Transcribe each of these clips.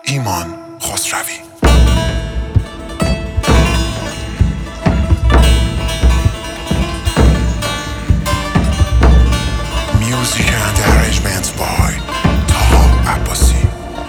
ایمان خسروی. Music and arrangements by تاها عباسی.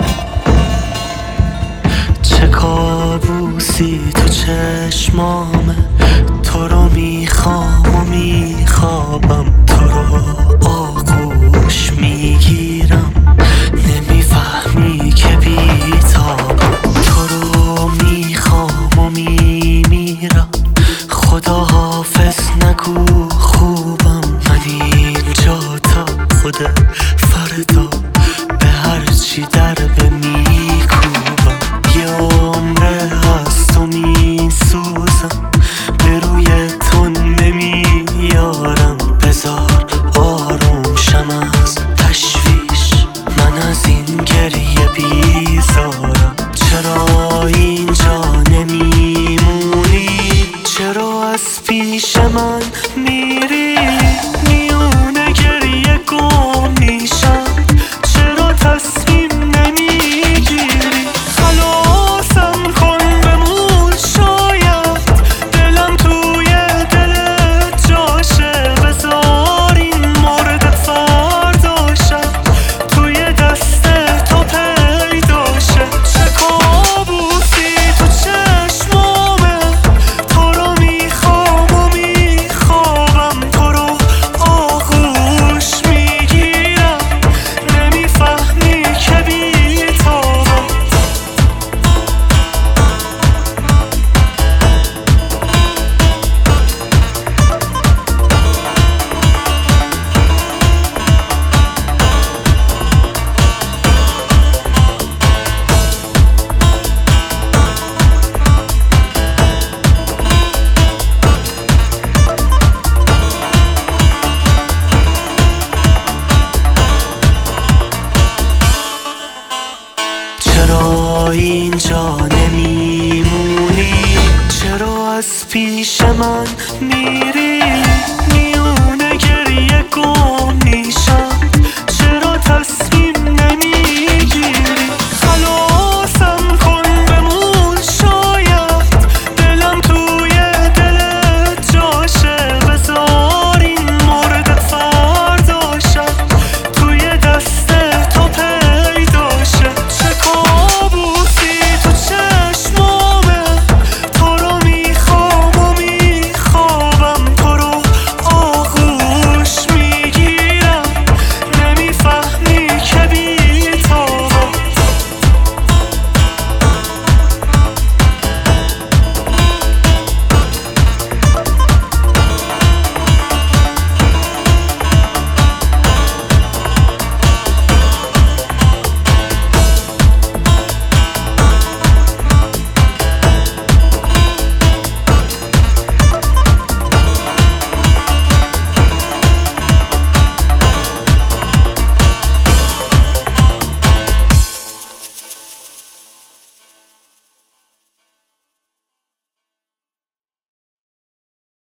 چه کابوسی تو چشمامه، تو رو میخوام و میخوابم، تو رو آغوش میگیرم، نمیفهمی که بیتابم، تو رو میخوام و میمیرم، خدا حافظ نگو خوبم، من اینجا تا خود فردا به هرچی در به میکوبم، یه عمره از تو میسوزم، به روی تو نمیارم، بذار آروم شم از تشویش، من از این گریه بیزارم، چرا اینجا نمیمونی، چرا از پیش من میری، میونه گریه گم میشم، چرا تصمیم نمیگیری، خلاصم کن بمون، شاید دلم توی دلت جاشه، بذار این مورد فرداشه، توی دست تو پیداشه، چه کابوسی تو چشمامه، تو رو میخوام و میخوابم، تو رو آغوش میگیرم، نمیفهمی که بیتابم. چرا اینجا نمیمونی، چرا از پیش من میری، میونه گریه گم